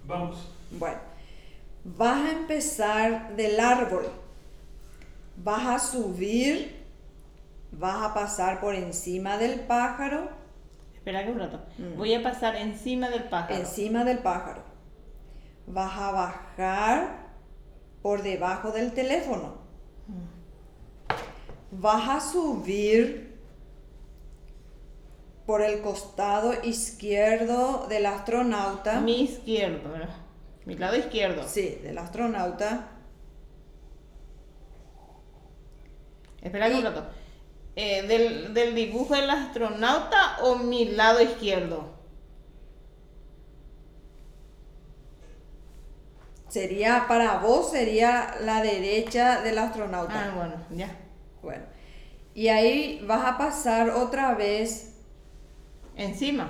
Vamos. Bueno, vas a empezar del árbol. Vas a subir, vas a pasar por encima del pájaro. Espera que un rato. Voy a pasar encima del pájaro. Encima del pájaro. Vas a bajar por debajo del teléfono. Vas a subir por el costado izquierdo del astronauta. Mi izquierdo, ¿verdad? Mi lado izquierdo. Sí, del astronauta. Espera que un rato. ¿Del dibujo del astronauta o mi lado izquierdo? Sería, para vos sería la derecha del astronauta. Ah, bueno, ya. Bueno. Y ahí vas a pasar otra vez Encima.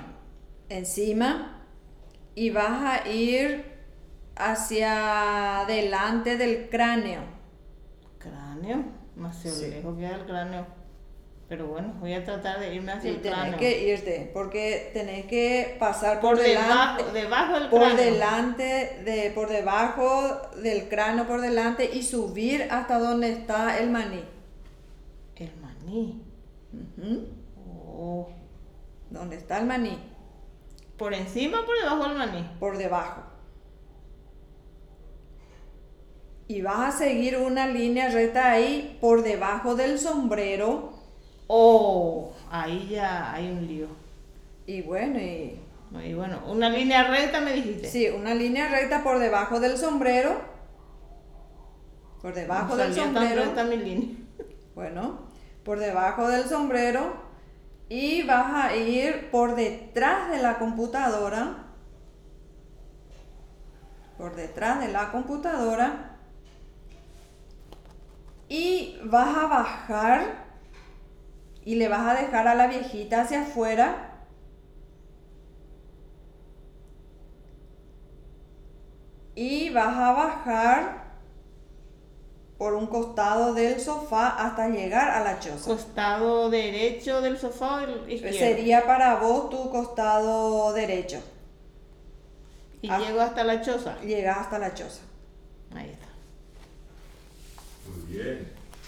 y vas a ir hacia delante del cráneo. ¿Cráneo? Demasiado lejos queda el cráneo. Pero bueno, voy a tratar de irme hacia Sí, el tenés cráneo. que irte, porque tenés que pasar Por delante, debajo del por cráneo. por debajo del cráneo por delante y subir hasta donde está el maní. El maní. Ujú. Oh. ¿Dónde está el maní? ¿Por encima o por debajo del maní? Por debajo. Y vas a seguir una línea recta ahí por debajo del sombrero. Oh, ahí ya hay un lío. Y bueno, y Una línea recta me dijiste. sí, una línea recta por debajo del sombrero. Por debajo del Salía tan sombrero. recta mi línea. Bueno, por debajo del sombrero. Y vas a ir por detrás de la computadora. Por detrás de la computadora. Y vas a bajar. Y le vas a dejar a la viejita hacia afuera. Y vas a bajar por un costado del sofá hasta llegar a la choza. ¿Costado derecho del sofá o el izquierdo? Sería para vos tu costado derecho. Y llego hasta la choza. Llegas hasta la choza. Ahí está. Muy bien.